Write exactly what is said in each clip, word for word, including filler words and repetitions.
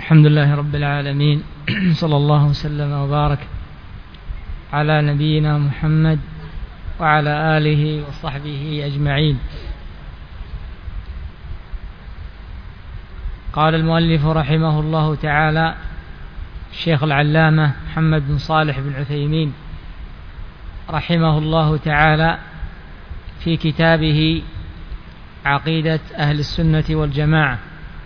الحمد لله رب العالمين. صلى الله وسلم وبارك على نبينا محمد وعلى آله وصحبه أجمعين. قال المؤلف رحمه الله تعالى الشيخ العلامة محمد بن صالح بن عثيمين رحمه الله تعالى في كتابه عقيدة أهل السنة والجماعة،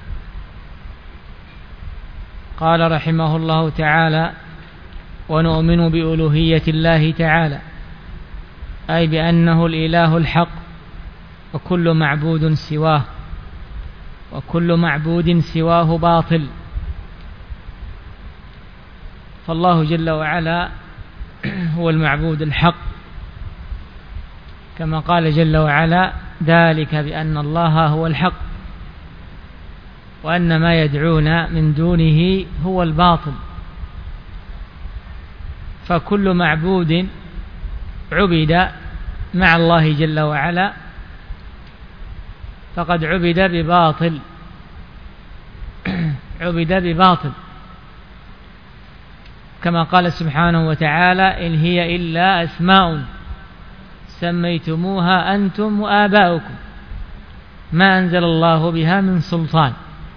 قال رحمه الله تعالى: ونؤمن بألوهية الله تعالى، أي بأنه الإله الحق وكل معبود سواه، وكل معبود سواه باطل، فالله جل وعلا هو المعبود الحق، كما قال جل وعلا: ذلك بأن الله هو الحق وأن ما يدعون من دونه هو الباطل. فكل معبود عبد مع الله جل وعلا فقد عبد بباطل عبد بباطل كما قال سبحانه وتعالى: إن هي إلا أسماء سميتموها أنتم وآباؤكم ما أنزل الله بها من سلطان.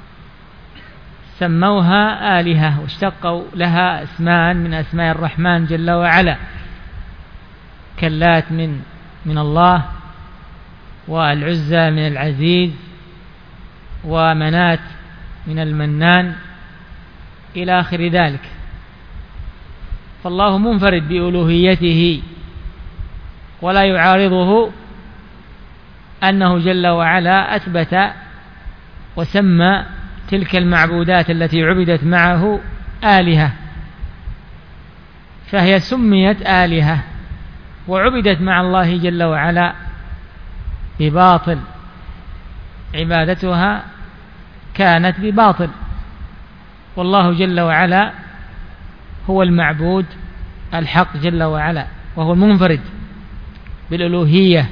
سموها آلهة واشتقوا لها اسماء من أسماء الرحمن جل وعلا، كاللات من من الله، والعزى من العزيز، ومنات من المنان، إلى آخر ذلك. فالله منفرد بألوهيته، ولا يعارضه أنه جل وعلا أثبت وسمى تلك المعبودات التي عبدت معه آلهة، فهي سميت آلهة وعبدت مع الله جل وعلا بباطل، عبادتها كانت بباطل، والله جل وعلا هو المعبود الحق جل وعلا، وهو المنفرد بالألوهية.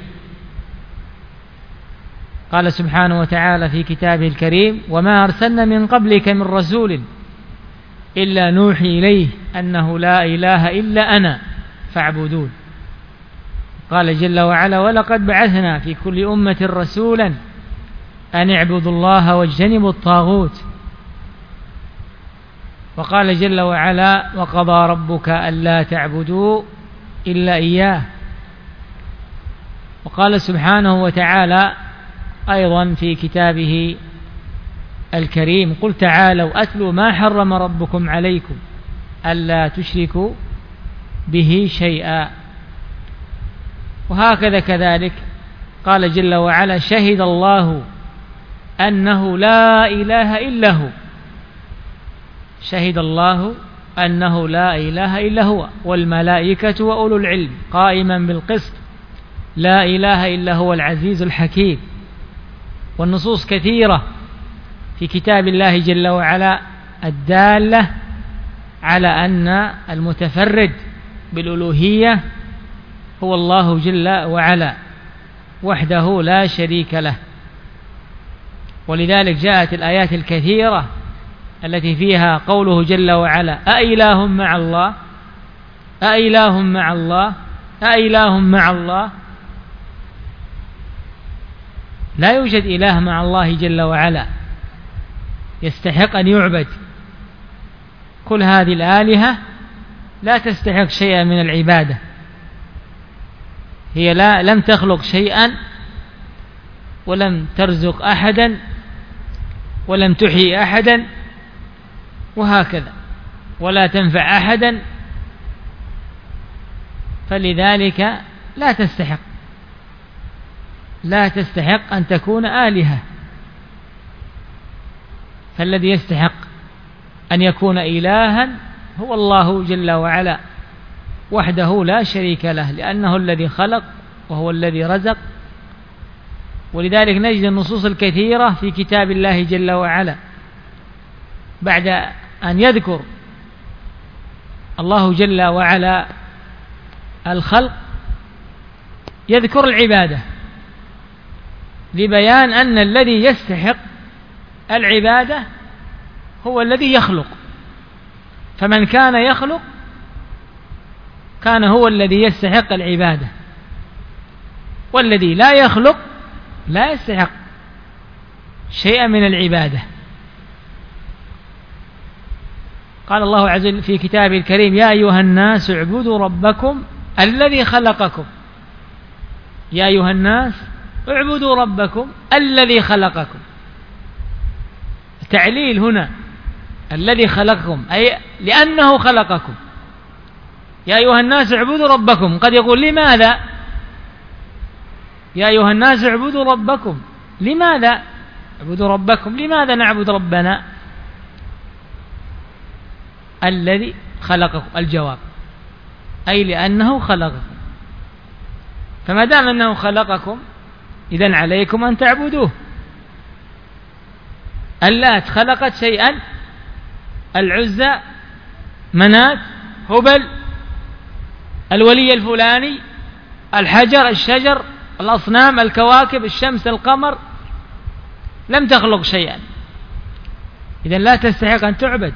قال سبحانه وتعالى في كتابه الكريم: وما أرسلنا من قبلك من رسول إلا نوحي إليه أنه لا إله إلا أنا فاعبدون. قال جل وعلا: ولقد بعثنا في كل أمة رسولا أن اعبدوا الله واجتنبوا الطاغوت. وقال جل وعلا: وقضى ربك ألا تعبدوا إلا إياه. وقال سبحانه وتعالى أيضا في كتابه الكريم: قل تعالوا أتلوا ما حرم ربكم عليكم ألا تشركوا به شيئا. وهكذا كذلك قال جل وعلا: شهد الله أنه لا إله إلا هو. شهد الله أنه لا إله إلا هو والملائكة وأولو العلم قائما بالقسط لا إله إلا هو العزيز الحكيم. والنصوص كثيرة في كتاب الله جل وعلا الدالة على أن المتفرد بالألوهية هو الله جل وعلا وحده لا شريك له. ولذلك جاءت الآيات الكثيرة التي فيها قوله جل وعلا: أإله مع الله أإله مع الله أإله مع الله. لا يوجد إله مع الله جل وعلا يستحق أن يعبد. كل هذه الآلهة لا تستحق شيئا من العبادة، هي لا لم تخلق شيئا ولم ترزق أحدا ولم تحيي أحدا وهكذا، ولا تنفع أحدا، فلذلك لا تستحق لا تستحق أن تكون آلهة. فالذي يستحق أن يكون إلها هو الله جل وعلا وحده لا شريك له، لأنه الذي خلق وهو الذي رزق. ولذلك نجد النصوص الكثيرة في كتاب الله جل وعلا بعد أن يذكر الله جل وعلا الخلق يذكر العبادة، لبيان أن الذي يستحق العبادة هو الذي يخلق، فمن كان يخلق كان هو الذي يستحق العبادة، والذي لا يخلق لا يستحق شيئا من العبادة. قال الله عز وجل في كتابه الكريم: يا أيها الناس اعبدوا ربكم الذي خلقكم. يا أيها الناس اعبدوا ربكم الذي خلقكم. تعليل هنا الذي خلقكم، أي لأنه خلقكم. يا أيها الناس اعبدوا ربكم. قد يقول لماذا يا أيها الناس اعبدوا ربكم؟ لماذا اعبدوا ربكم؟ لماذا نعبد ربنا؟ الذي خلقكم. الجواب: أي لأنه خلقكم. فما دام أنه خلقكم إذن عليكم أن تعبدوه. اللات خلقت شيئا، العزى، منات، هبل، الولي الفلاني، الحجر، الشجر، الأصنام، الكواكب، الشمس، القمر، لم تخلق شيئا، إذن لا تستحق أن تعبد،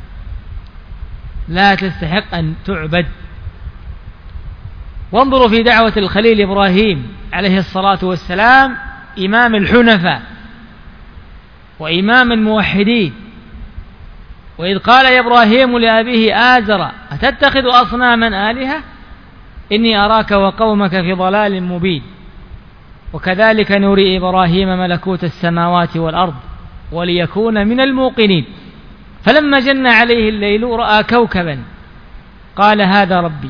لا تستحق أن تعبد. وانظروا في دعوة الخليل إبراهيم عليه الصلاة والسلام، إمام الحنفاء وإمام الموحدين، وإذ قال يا إبراهيم لأبيه آزر أتتخذ أصناما آلهة إني أراك وقومك في ضلال مبين. وكذلك نري إبراهيم ملكوت السماوات والأرض وليكون من الموقنين. فلما جن عليه الليل رأى كوكبا قال هذا ربي،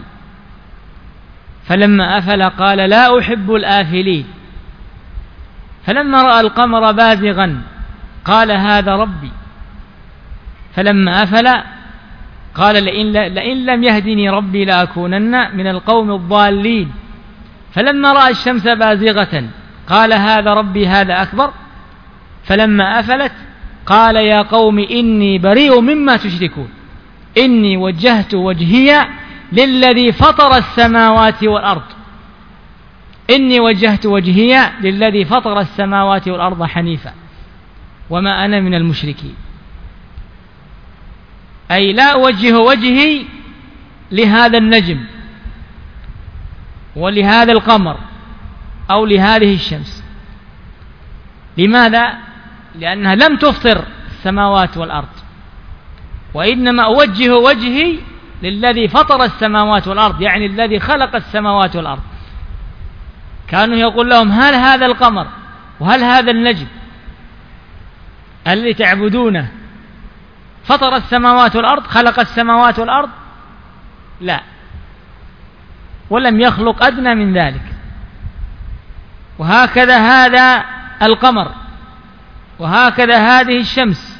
فلما أفل قال لا أحب الآفلين. فلما رأى القمر بازغا قال هذا ربي، فلما أفل قال لئن, لئن لم يهدني ربي لأكونن من القوم الضالين. فلما رأى الشمس بازغة قال هذا ربي هذا أكبر. فلما أفلت قال يا قوم إني بريء مما تشركون إني وجهت وجهي للذي فطر السماوات والأرض إني وجهت وجهي للذي فطر السماوات والأرض حنيفا وما أنا من المشركين. أي لا أوجه وجهي لهذا النجم ولهذا القمر أو لهذه الشمس. لماذا؟ لأنها لم تفطر السماوات والأرض، وإنما أوجه وجهي للذي فطر السماوات والأرض، يعني الذي خلق السماوات والأرض. كانوا يقول لهم هل هذا القمر وهل هذا النجم الذي تعبدونه فطر السماوات والأرض، خلق السماوات والأرض؟ لا، ولم يخلق أدنى من ذلك. وهكذا هذا القمر، وهكذا هذه الشمس.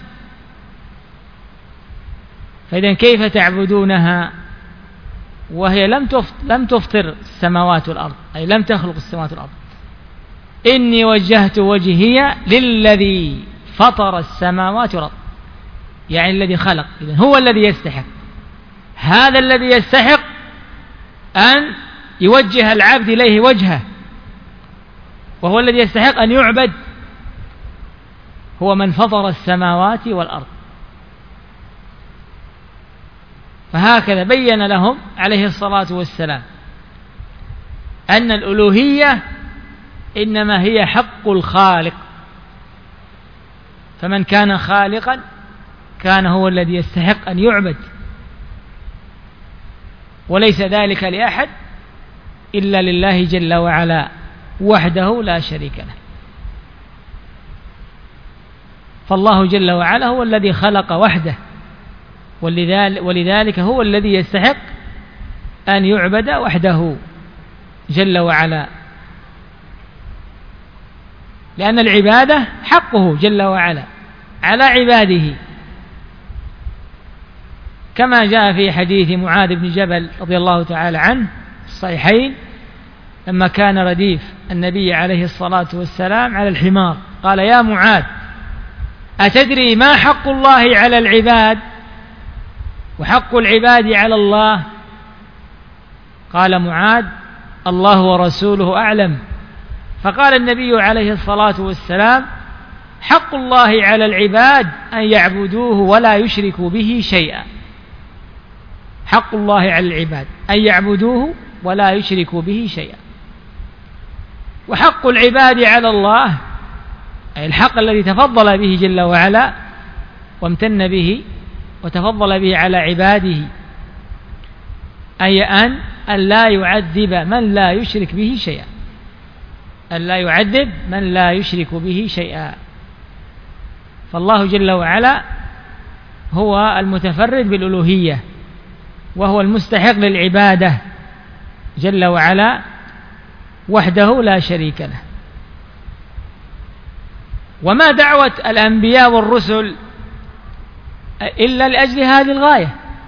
فإذن كيف تعبدونها وهي لم لم تفطر السماوات والأرض، أي لم تخلق السماوات والأرض؟ إني وجهت وجهي للذي فطر السماوات والأرض، يعني الذي خلق. إذن هو الذي يستحق، هذا الذي يستحق أن يوجه العبد إليه وجهه، وهو الذي يستحق أن يعبد، هو من فطر السماوات والأرض. فهكذا بين لهم عليه الصلاة والسلام أن الألوهية إنما هي حق الخالق، فمن كان خالقا كان هو الذي يستحق أن يعبد، وليس ذلك لأحد إلا لله جل وعلا وحده لا شريك له. فالله جل وعلا هو الذي خلق وحده، ولذلك هو الذي يستحق أن يعبد وحده جل وعلا، لأن العبادة حقه جل وعلا على عباده، كما جاء في حديث معاذ بن جبل رضي الله تعالى عنه الصحيحين، لما كان رديف النبي عليه الصلاة والسلام على الحمار قال يا معاذ أتدري ما حق الله على العباد وحق العباد على الله؟ قال معاذ الله ورسوله أعلم. فقال النبي عليه الصلاة والسلام حق الله على العباد أن يعبدوه ولا يشركوا به شيئا. حق الله على العباد أن يعبدوه ولا يشركوا به شيئا. وحق العباد على الله أي الحق الذي تفضل به جل وعلا وامتن به وتفضل به على عباده، أي أن أن لا يعذب من لا يشرك به شيئا، أن لا يعذب من لا يشرك به شيئا. فالله جل وعلا هو المتفرد بالألوهية، وهو المستحق للعبادة جل وعلا وحده لا شريك له. وما دعوة الأنبياء والرسل إلا لأجل هذه الغاية.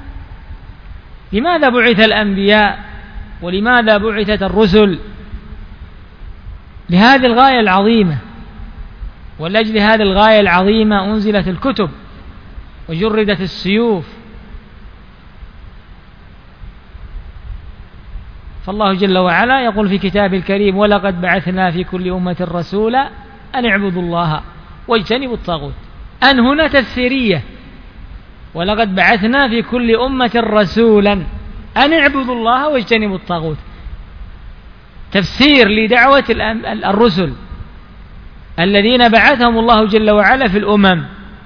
لماذا بعث الأنبياء ولماذا بعثت الرسل؟ لهذه الغاية العظيمة، ولأجل هذه الغاية العظيمة أنزلت الكتب وجردت السيوف. فالله جل وعلا يقول في كتابه الكريم: ولقد بعثنا في كل أمة رسولا أن اعبدوا الله واجتنبوا الطاغوت. أن هنا تفسيرية، ولقد بعثنا في كل أمة رسولا أن اعبدوا الله واجتنبوا الطاغوت. تفسير لدعوة الرسل الذين بعثهم الله جل وعلا في الأمم،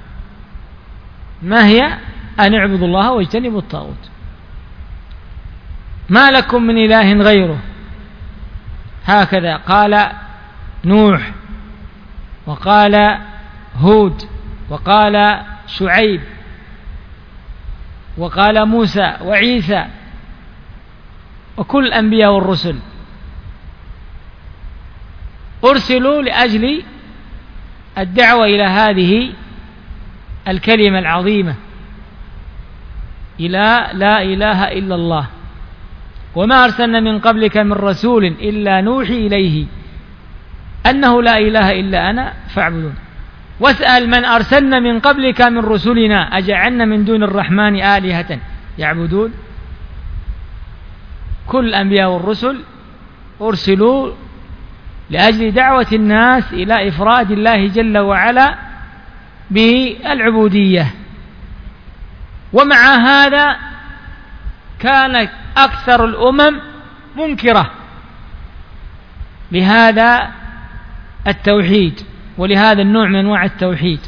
ما هي؟ أن اعبدوا الله واجتنبوا الطاغوت. ما لكم من إله غيره، هكذا قال نوح، وقال هود، وقال شعيب، وقال موسى وعيسى، وكل الأنبياء والرسل أرسلوا لأجل الدعوة إلى هذه الكلمة العظيمة، إلى لا إله إلا الله. وما أرسلنا من قبلك من رسول إلا نوحي إليه أنه لا إله إلا أنا فاعبدون. واسأل من أرسلنا من قبلك من رسلنا أجعلنا من دون الرحمن آلهة يعبدون. كل الأنبياء والرسل أرسلوا لأجل دعوة الناس إلى إفراد الله جل وعلا بالعبودية. ومع هذا كان أكثر الأمم منكرة لهذا التوحيد ولهذا النوع من أنواع التوحيد،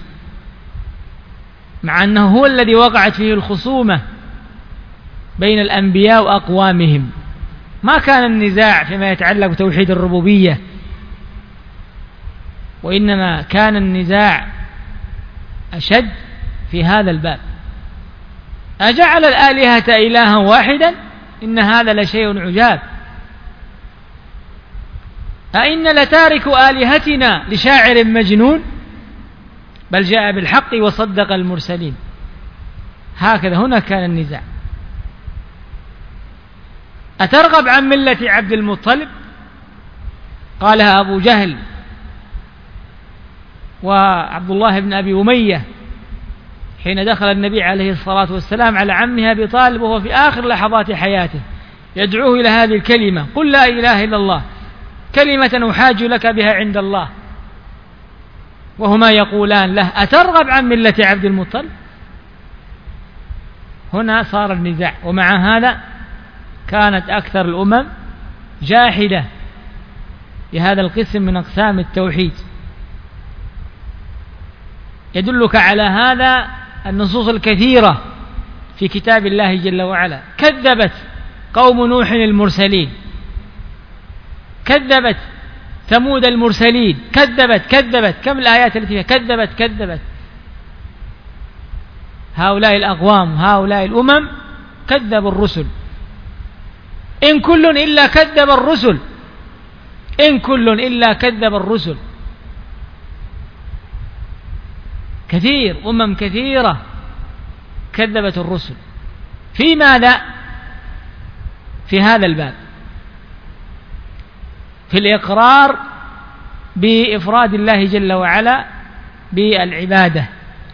مع أنه هو الذي وقعت فيه الخصومة بين الأنبياء وأقوامهم. ما كان النزاع فيما يتعلق بتوحيد الربوبية، وإنما كان النزاع أشد في هذا الباب: أجعل الآلهة إلها واحدا إن هذا لشيء عجاب، أئن لتارك آلهتنا لشاعر مجنون بل جاء بالحق وصدق المرسلين. هكذا هنا كان النزاع. أترغب عن ملة عبد المطلب؟ قالها أبو جهل وعبد الله بن أبي أمية حين دخل النبي عليه الصلاة والسلام على عمه أبي طالب وهو في آخر لحظات حياته يدعوه إلى هذه الكلمة: قل لا إله إلا الله كلمة أحاج لك بها عند الله. وهما يقولان له: أترغب عن ملة عبد المطلب؟ هنا صار النزاع. ومع هذا كانت أكثر الأمم جاحدة لهذا القسم من أقسام التوحيد. يدلك على هذا النصوص الكثيرة في كتاب الله جل وعلا. كذبت قوم نوح المرسلين، كذبت ثمود المرسلين، كذبت كذبت كم الآيات التي فيها كذبت كذبت. هؤلاء الأقوام هؤلاء الأمم كذبوا الرسل. إن كل إلا كذب الرسل، إن كل إلا كذب الرسل. كثير أمم كثيرة كذبت الرسل. في ماذا؟ في هذا الباب، في الإقرار بإفراد الله جل وعلا بالعبادة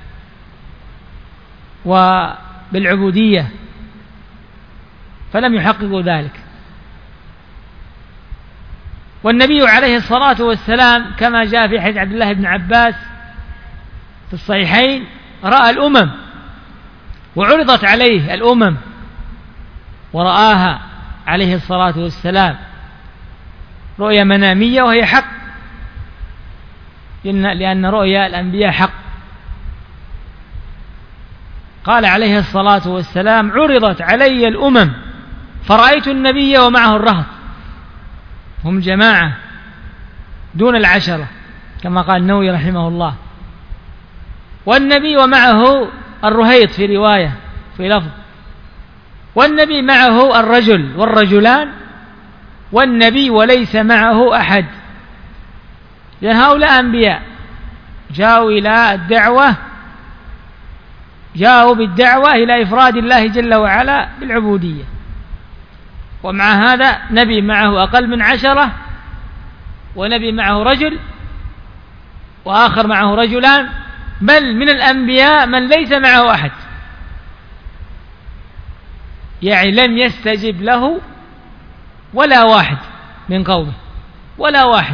وبالعبودية، فلم يحققوا ذلك. والنبي عليه الصلاة والسلام كما جاء في حديث عبد الله بن عباس في الصحيحين رأى الأمم وعرضت عليه الأمم ورآها عليه الصلاة والسلام رؤيا منامية وهي حق، لأن رؤيا الأنبياء حق. قال عليه الصلاة والسلام عرضت علي الأمم فرأيت النبي ومعه الرهط، هم جماعة دون العشرة كما قال النووي رحمه الله، والنبي ومعه الرهيط في رواية في لفظ، والنبي معه الرجل والرجلان، والنبي وليس معه أحد، لأن هؤلاء أنبياء جاءوا إلى الدعوة جاءوا بالدعوة إلى إفراد الله جل وعلا بالعبودية، ومع هذا نبي معه أقل من عشرة، ونبي معه رجل، وآخر معه رجلان، بل من الأنبياء من ليس معه أحد، يعني لم يستجب له ولا واحد من قومه، ولا واحد،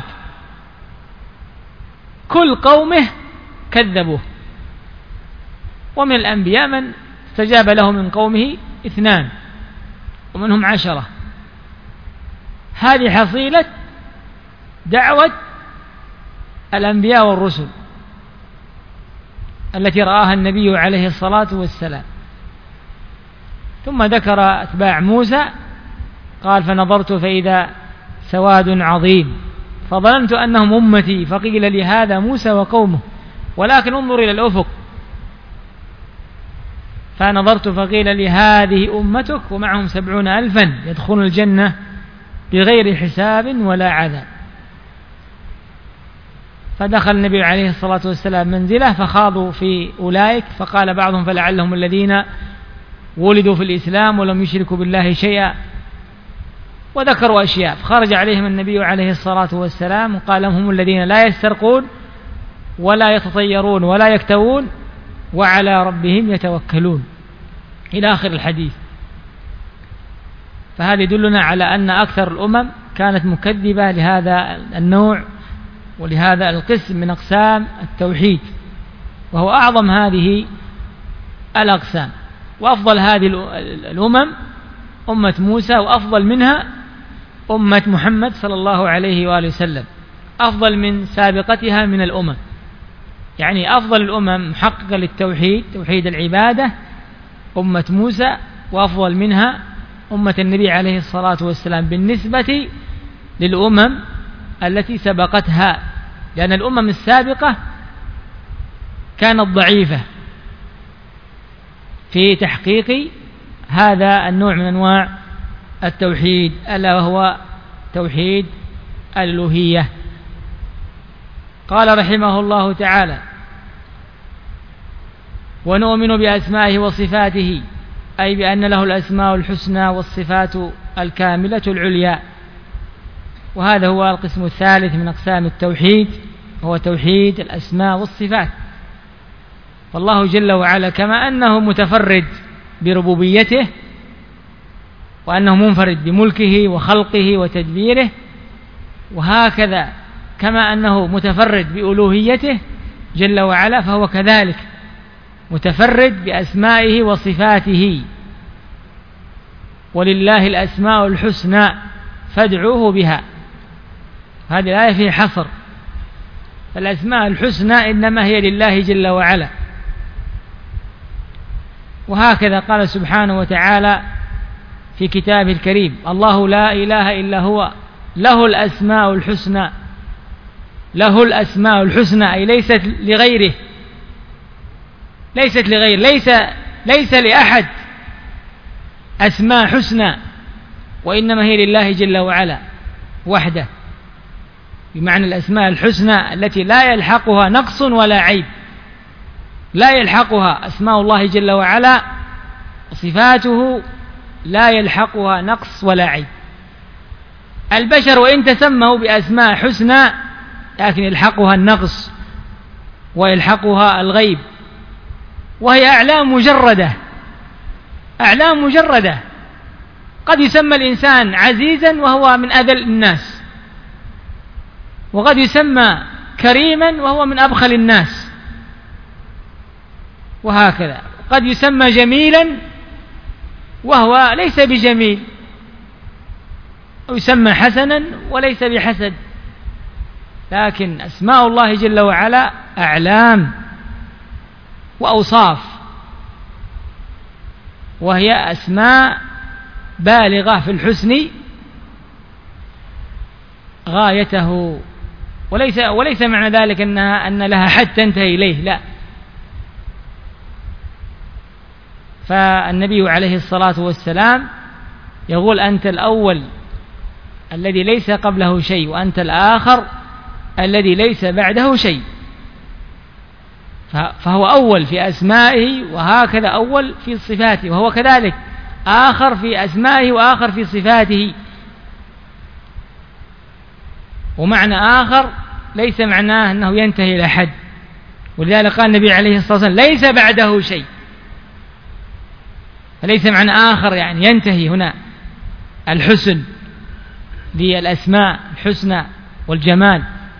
كل قومه كذبوه. ومن الأنبياء من استجاب له من قومه اثنان ومنهم عشرة. هذه حصيلة دعوة الأنبياء والرسل التي رآها النبي عليه الصلاة والسلام. ثم ذكر أتباع موسى قال فنظرت فإذا سواد عظيم فظننت أنهم أمتي فقيل لي هذا موسى وقومه ولكن انظر إلى الأفق، فنظرت فقيل لي هذه أمتك ومعهم سبعون ألفا يدخلون الجنة بغير حساب ولا عذاب. فدخل النبي عليه الصلاة والسلام منزله فخاضوا في أولئك، فقال بعضهم فلعلهم الذين ولدوا في الإسلام ولم يشركوا بالله شيئا، وذكروا أشياء. فخرج عليهم النبي عليه الصلاة والسلام وقال هم الذين لا يسترقون ولا يتطيرون ولا يكتوون وعلى ربهم يتوكلون إلى آخر الحديث. فهذا يدلنا على أن أكثر الأمم كانت مكذبة لهذا النوع ولهذا القسم من أقسام التوحيد، وهو أعظم هذه الأقسام. وأفضل هذه الأمم أمة موسى، وأفضل منها أمة محمد صلى الله عليه وآله وسلم، أفضل من سابقتها من الأمم. يعني أفضل الأمم محققة للتوحيد توحيد العبادة أمة موسى، وأفضل منها أمة النبي عليه الصلاة والسلام بالنسبة للأمم التي سبقتها، لأن الأمم السابقة كانت ضعيفة في تحقيق هذا النوع من أنواع التوحيد، ألا وهو توحيد الألوهية. قال رحمه الله تعالى ونؤمن بأسمائه وصفاته، أي بأن له الأسماء الحسنى والصفات الكاملة العليا. وهذا هو القسم الثالث من أقسام التوحيد، هو توحيد الأسماء والصفات. فالله جل وعلا كما أنه متفرد بربوبيته، وأنه منفرد بملكه وخلقه وتدبيره، وهكذا كما أنه متفرد بألوهيته جل وعلا، فهو كذلك متفرد بأسمائه وصفاته. ولله الأسماء الحسنى فادعوه بها. هذه الآية فيه حصر، فالأسماء الحسنى إنما هي لله جل وعلا. وهكذا قال سبحانه وتعالى في كتابه الكريم الله لا إله إلا هو له الأسماء الحسنى. له الأسماء الحسنى أي ليست لغيره، ليست لغير ليس ليس لأحد أسماء حسنى، وإنما هي لله جل وعلا وحده، بمعنى الأسماء الحسنى التي لا يلحقها نقص ولا عيب، لا يلحقها أسماء الله جل وعلا وصفاته لا يلحقها نقص ولا عيب. البشر وإن تسموا بأسماء حسنى لكن يلحقها النقص ويلحقها الغيب، وهي أعلام مجردة، أعلام مجردة. قد يسمى الإنسان عزيزا وهو من أذل الناس، وقد يسمى كريما وهو من أبخل الناس، وهكذا. قد يسمى جميلا وهو ليس بجميل، أو يسمى حسنا وليس بحسن. لكن أسماء الله جل وعلا أعلام وأوصاف، وهي أسماء بالغة في الحسن غايته، وليس وليس معنى ذلك أنها أن لها حد تنتهي إليه، لا. فالنبي عليه الصلاة والسلام يقول: أنت الأول الذي ليس قبله شيء، وأنت الآخر الذي ليس بعده شيء. فهو أول في أسمائه، وهكذا أول في صفاته، وهو كذلك آخر في أسمائه وآخر في صفاته. ومعنى آخر ليس معناه أنه ينتهي إلى حد، ولذلك قال النبي عليه الصلاة والسلام: ليس بعده شيء. فليس معنى آخر يعني ينتهي هنا الحسن للأسماء الحسنى والجمال.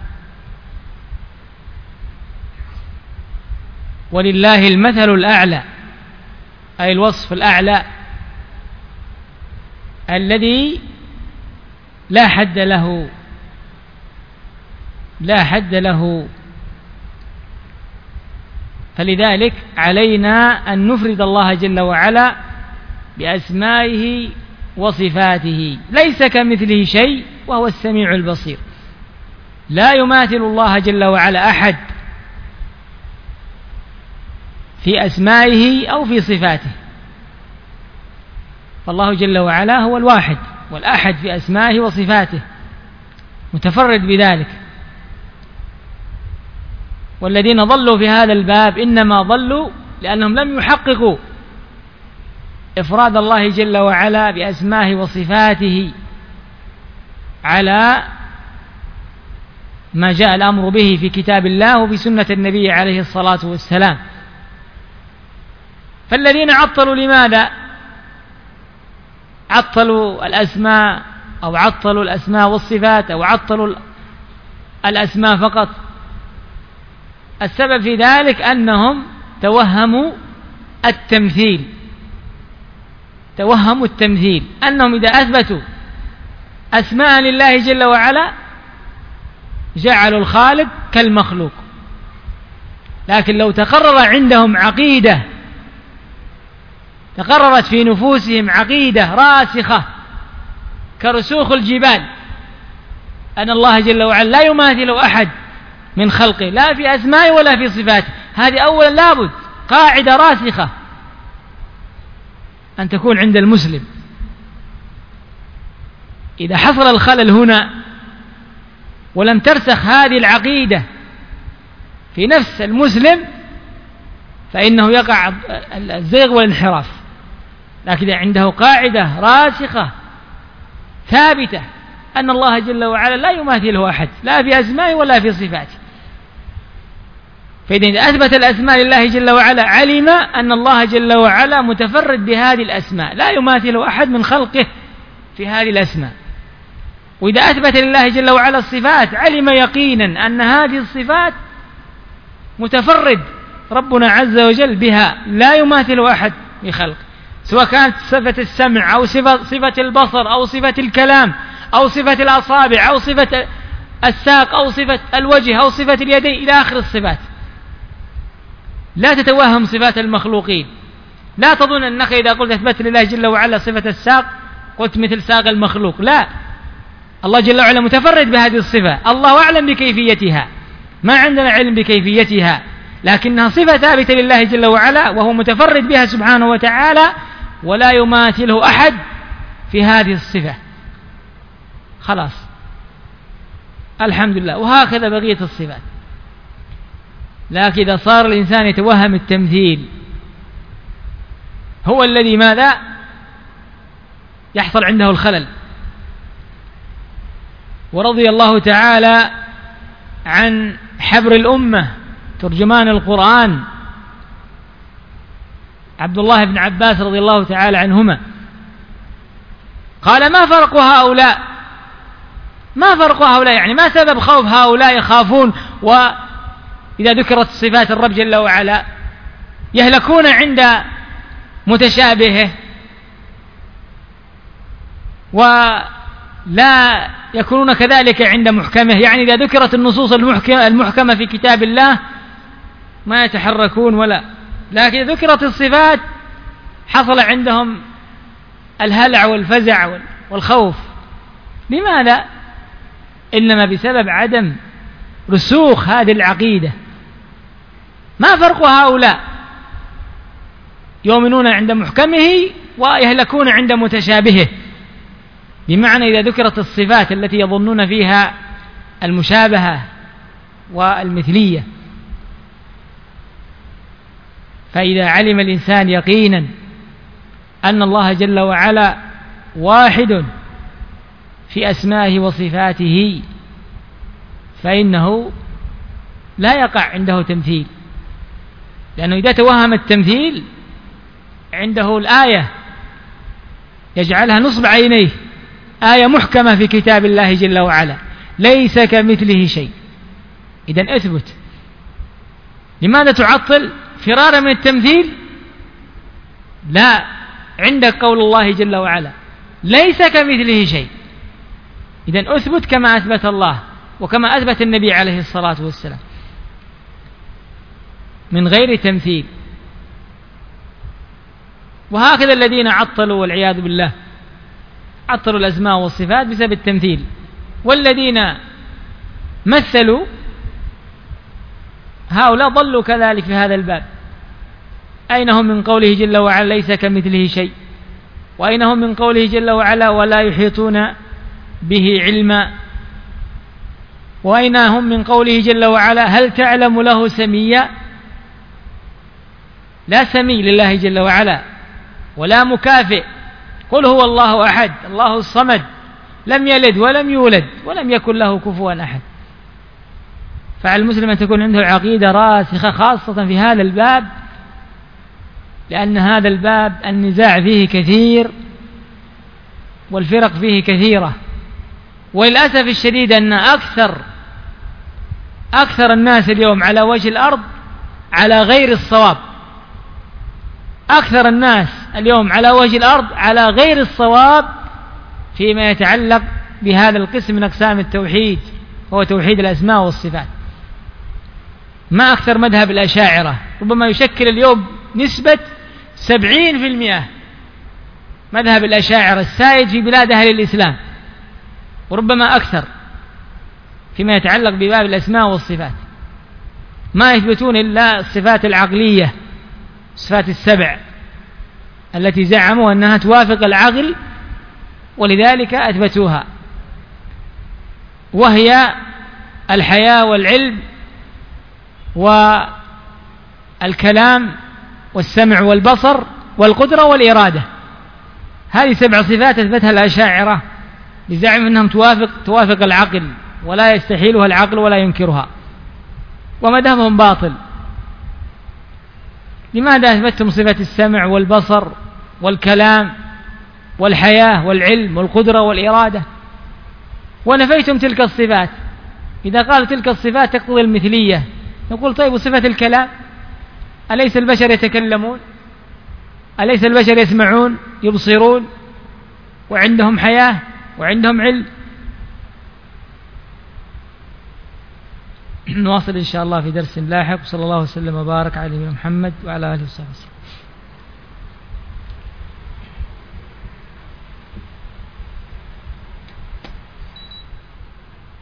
ولله المثل الأعلى، أي الوصف الأعلى الذي لا حد له لا حد له. فلذلك علينا أن نفرد الله جل وعلا بأسمائه وصفاته. ليس كمثله شيء وهو السميع البصير. لا يماثل الله جل وعلا أحد في أسمائه أو في صفاته. فالله جل وعلا هو الواحد والأحد في أسمائه وصفاته، متفرد بذلك. والذين ضلوا في هذا الباب إنما ضلوا لأنهم لم يحققوا إفراد الله جل وعلا بأسمائه وصفاته على ما جاء الأمر به في كتاب الله وفي سنة النبي عليه الصلاة والسلام. فالذين عطلوا لماذا؟ عطلوا الأسماء أو عطلوا الأسماء والصفات أو عطلوا الأسماء فقط. السبب في ذلك أنهم توهموا التمثيل توهموا التمثيل أنهم إذا أثبتوا أسماء لله جل وعلا جعلوا الخالق كالمخلوق. لكن لو تقرر عندهم عقيدة، تقررت في نفوسهم عقيدة راسخة كرسوخ الجبال أن الله جل وعلا لا يماثل أحد من خلقه لا في أسمائه ولا في صفاته، هذه أولا لابد قاعدة راسخة أن تكون عند المسلم. إذا حصل الخلل هنا ولم ترسخ هذه العقيدة في نفس المسلم فإنه يقع الزيغ والانحراف. لكن عنده قاعدة راسخة ثابتة أن الله جل وعلا لا يماثله أحد لا في أسمائه ولا في صفاته. فإذا أثبت الأسماء لله جل وعلا علم أن الله جل وعلا متفرد بهذه الأسماء لا يماثله أحد من خلقه في هذه الأسماء. وإذا أثبت لله جل وعلا الصفات علم يقينا أن هذه الصفات متفرد ربنا عز وجل بها لا يماثله أحد في خلقه، سواء كانت صفة السمع أو صفة, صفة البصر أو صفة الكلام أو صفة الأصابع أو صفة الساق أو صفة الوجه أو صفة اليدين إلى آخر الصفات. لا تتوهم صفات المخلوقين. لا تظن أنك إذا قلت أثبت لله جل وعلا صفة الساق قلت مثل ساق المخلوق، لا، الله جل وعلا متفرد بهذه الصفة، الله أعلم بكيفيتها، ما عندنا علم بكيفيتها، لكنها صفة ثابتة لله جل وعلا وهو متفرد بها سبحانه وتعالى ولا يماثله أحد في هذه الصفة. خلاص الحمد لله. وهكذا بقية الصفات. لكن إذا صار الإنسان يتوهم التمثيل هو الذي ماذا يحصل عنده الخلل. ورضي الله تعالى عن حبر الأمة ترجمان القرآن عبد الله بن عباس رضي الله تعالى عنهما قال: ما فرق هؤلاء ما فرق هؤلاء يعني ما سبب خوف هؤلاء يخافون وإذا ذكرت صفات الرب جل وعلا يهلكون عند متشابهه ولا يكونون كذلك عند محكمه. يعني إذا ذكرت النصوص المحكمة في كتاب الله ما يتحركون ولا، لكن إذا ذكرت الصفات حصل عندهم الهلع والفزع والخوف. لماذا؟ إنما بسبب عدم رسوخ هذه العقيدة. ما فرق هؤلاء؟ يؤمنون عند محكمه ويهلكون عند متشابهه. بمعنى إذا ذكرت الصفات التي يظنون فيها المشابهة والمثلية، فإذا علم الإنسان يقينا أن الله جل وعلا واحد في أسمائه وصفاته فإنه لا يقع عنده تمثيل، لأنه إذا توهم التمثيل عنده الآية يجعلها نصب عينيه، آية محكمة في كتاب الله جل وعلا ليس كمثله شيء. إذن أثبت. لماذا تعطل؟ فرارا من التمثيل؟ لا، عندك قول الله جل وعلا ليس كمثله شيء. إذن أثبت كما أثبت الله وكما أثبت النبي عليه الصلاة والسلام من غير تمثيل. وهكذا الذين عطلوا والعياذ بالله عطلوا الأسماء والصفات بسبب التمثيل، والذين مثلوا هؤلاء ضلوا كذلك في هذا الباب. أين هم من قوله جل وعلا ليس كمثله شيء؟ وأين هم من قوله جل وعلا ولا يحيطون به علما؟ وأين هم من قوله جل وعلا هل تعلم له سميا؟ لا سمي لله جل وعلا ولا مكافئ. قل هو الله أحد الله الصمد لم يلد ولم يولد ولم يكن له كفوا أحد. فعلى المسلم أن تكون عنده عقيدة راسخة خاصة في هذا الباب، لأن هذا الباب النزاع فيه كثير والفرق فيه كثيرة. وللأسف الشديد أن أكثر أكثر الناس اليوم على وجه الأرض على غير الصواب. أكثر الناس اليوم على وجه الأرض على غير الصواب فيما يتعلق بهذا القسم من أقسام التوحيد، هو توحيد الأسماء والصفات. ما أكثر مذهب الأشاعرة، ربما يشكل اليوم نسبة سبعين في المئة مذهب الأشاعرة السائد في بلاد أهل الإسلام، وربما أكثر فيما يتعلق بباب الأسماء والصفات. ما يثبتون إلا الصفات العقلية، الصفات السبع التي زعموا أنها توافق العقل ولذلك أثبتوها، وهي الحياة والعلم والكلام والسمع والبصر والقدرة والإرادة. هذه سبع صفات أثبتها الأشاعرة بزعم أنهم توافق, توافق العقل ولا يستحيلها العقل ولا ينكرها، ومذهبهم باطل. لماذا أثبتتم صفة السمع والبصر والكلام والحياة والعلم والقدرة والإرادة ونفيتم تلك الصفات؟ إذا قال تلك الصفات تقتضي المثلية، نقول طيب وصفة الكلام؟ أليس البشر يتكلمون؟ أليس البشر يسمعون يبصرون وعندهم حياة وعندهم علم؟ نواصل إن شاء الله في درس لاحق. صلى الله وسلم وبارك على نبينا محمد وعلى آله وصحبه وسلم.